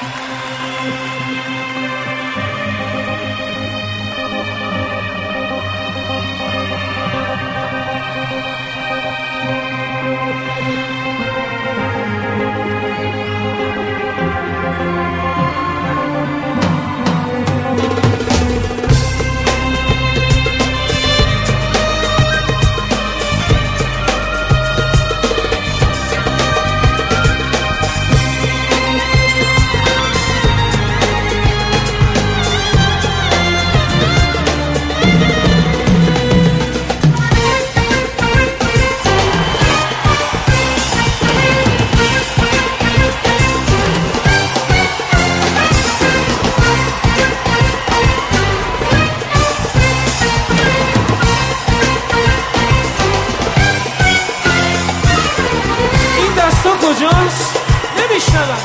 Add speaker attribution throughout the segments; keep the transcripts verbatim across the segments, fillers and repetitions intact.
Speaker 1: کجاست؟ نمیشنوم.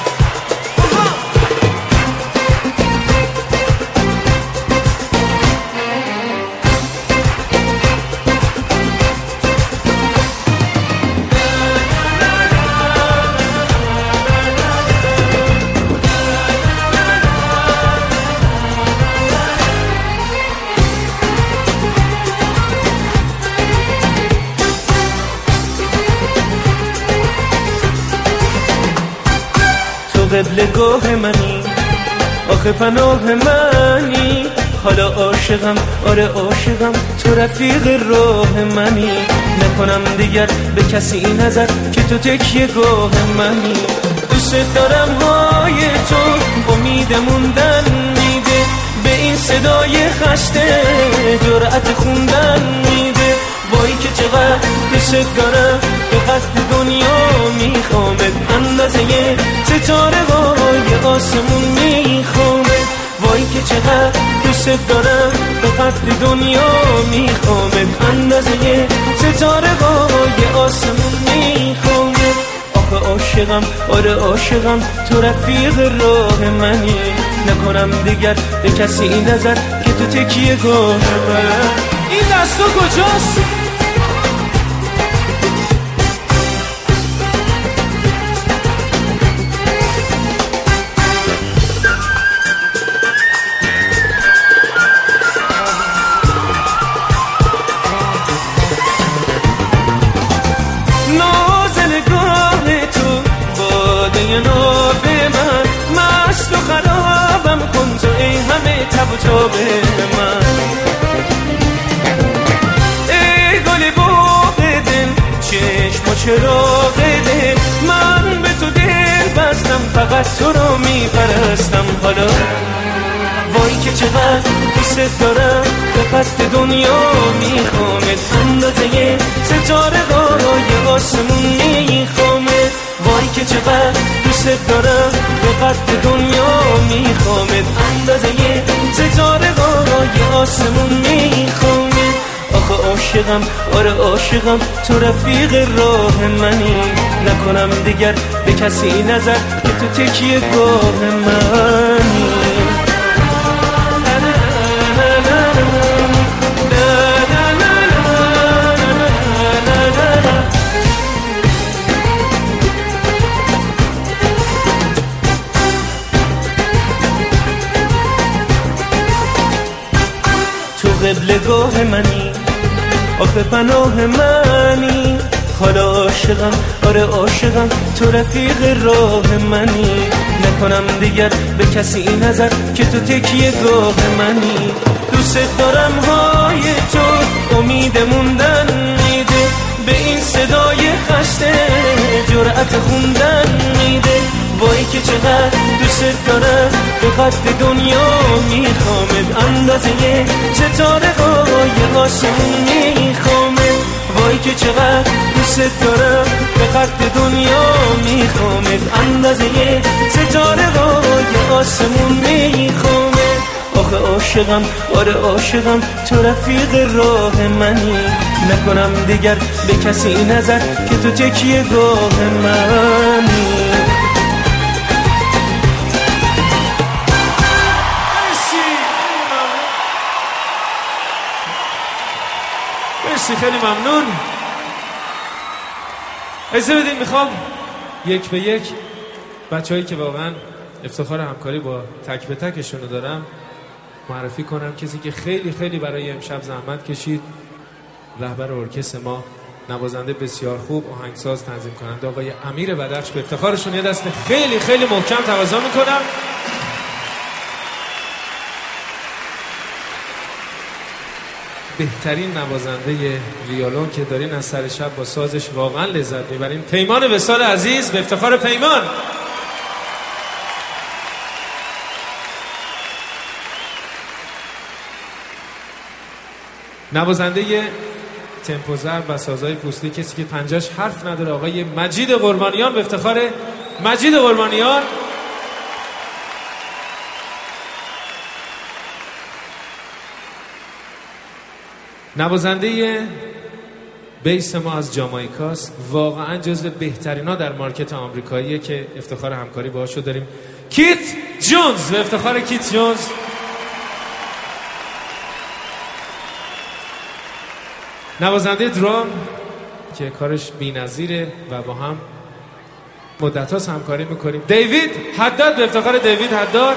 Speaker 2: قبلگاه منی، آخه پناه منی، حالا عاشقم، آره عاشقم، تو رفیق راه منی، نکنم دیگر به کسی نظر که تو تکیه گاه منی، دوست دارم های تو امید موندن میده، به این صدای خسته جرأت خوندن میده، وای که چقدر دوست دارم به قد دنیا میخوامت، اندازه ستاره های آسمون میخوامت، وای که چقدر دوست دارم به قد دنیا میخوامت، اندازه ستاره های آسمون میخوامت، آخه عاشقم، آره عاشقم، تو رفیق راه منی، نکنم دیگر به کسی نظر که تو تکیه گاه من.
Speaker 1: این دستو کجاست؟
Speaker 2: ناب من مست و خرابم کن تو ای همه تب و تاب من، ای گل باغ دل چشم و چراغ دل، من به تو دل بستم فقط تو رو میپرستم، حالا وای که چقدر دوست دارم به قد دنیا میخوامت، اندازه ستاره های آسمون میخوامت، وای که چقدر دوست دارم به قد دنیا میخوامت، اندازه ستاره های آسمون میخوامت، آخه عاشقم، آره عاشقم، تو رفیق راه منی، نکنم دیگر به کسی نظر که تو تکیه گاه منی. قبلگاه منی، آخه پناه منی، حالا عاشقم، آره عاشقم، تو رفیق راه منی، نکنم دیگر به کسی نظر که تو تکیه گاه منی، دوست دارم های تو امید موندن میده، به این صدای خسته جرأت خوندن میده، وای که چقدر دوست دارم به قد دنیا میخوامت، اندازه ستاره های آسمون میخوامت، وای که چقدر دوست دارم به قد دنیا میخوامت، اندازه ستاره های آسمون میخوامت، آخه عاشقم، آره عاشقم، تو رفیق راه منی، نکنم دیگر به کسی نظر که تو تکیه گاه منی.
Speaker 1: خیلی ممنون. اجازه بدین میخوام یک به یک بچه‌هایی که واقعا افتخار همکاری با تک به تکشون رو دارم معرفی کنم کسی که خیلی خیلی برای امشب زحمت کشید، رهبر ارکستر ما، نوازنده بسیار خوب، آهنگساز، تنظیم کننده آقای امیر بدخش. به افتخارشون یه دست خیلی خیلی محکم تقاضا میکنم. بهترین نوازنده ویولون که دارین از سر شب با سازش واقعا لذت میبرین، پیمان وصال عزیز. به افتخار پیمان. نوازنده تمپو ضرب و سازهای پوستی، کسی که پنجاش حرف نداره، آقای مجید قربانیان. به افتخار مجید قربانیان. نوازنده بیس ما از جامائیکاست، واقعا جزو بهترینا در مارکت آمریکاییه که افتخار همکاری باهاشو داریم، کیت جونز. به افتخار کیت جونز. نوازنده درام که کارش بی‌نظیره و با هم مدت هاست همکاری میکنیم، دیوید حداد. به افتخار دیوید حداد.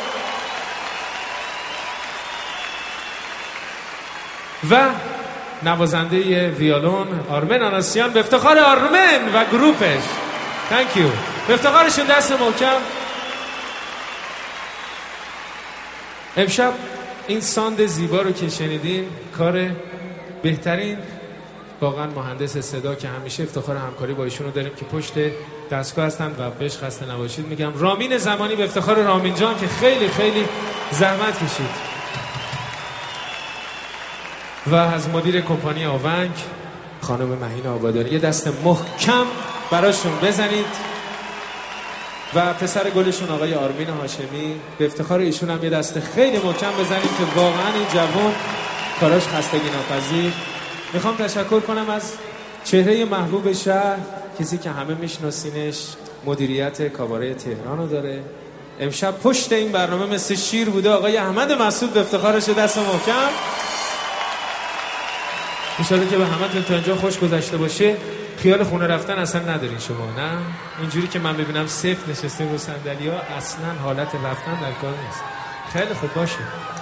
Speaker 1: و نوازنده ویولون آرمن آناسیان. به افتخار آرمن و گروپش. تhank you. به افتخارشون دست محکم. امشب این ساند زیبا رو که شنیدین کار بهترین واقعا مهندس صدا که همیشه افتخار همکاری با ایشون رو داریم که پشت دستگاه هستن و بهش خسته نباشید میگم، رامین زمانی. به افتخار رامین جان که خیلی خیلی زحمت کشید. و از مدیر کمپانی آونگ خانم مهین آبادانی یه دست محکم براشون بزنید. و پسر گلشون آقای آرمین هاشمی، به افتخار ایشون هم یه دست خیلی محکم بزنید که واقعا این جوان کاراش خستگی ناپذیر. میخوام تشکر کنم از چهره محبوب شهر، کسی که همه میشناسینش، مدیریت کاباره تهران رو داره. امشب پشت این برنامه مثل شیر بوده آقای احمد مسعود. به افتخارش دست محکم. انشالله که به همتون تا اینجا خوش گذشته باشه. خیال خونه رفتن اصلا ندارین شما، نه؟ اینجوری که من ببینم صفر نشستیم رو صندلی‌ها، اصلا حالت رفتن در کار نیست. خیلی خوب باشه.